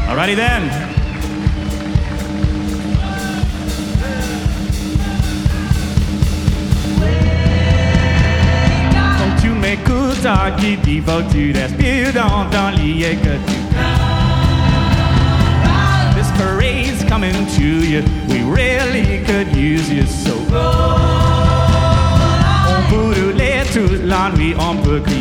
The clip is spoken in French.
Alrighty then. Donc tu m'écoutes, qui dit faut que tu respires dans ton lit et que tu... This parade's coming to you, we really could use you, so on peut rouler toute la nuit, on peut crier